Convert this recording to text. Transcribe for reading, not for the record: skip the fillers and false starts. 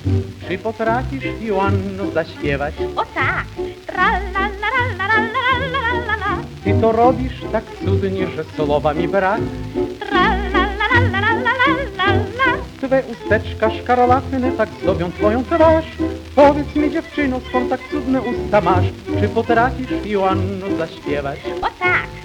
Czy potrafisz, Joanno, zaśpiewać? O tak! Tra-la-la-la-la-la-la-la-la-la. Ty to robisz tak cudnie, że słowa mi brak. Tra-la-la-la-la-la-la-la. Twe usteczka szkarlatne tak zdobią twoją twarz. Powiedz mi, dziewczyno, skąd tak cudne usta masz? Czy potrafisz, Joanno, zaśpiewać? O tak!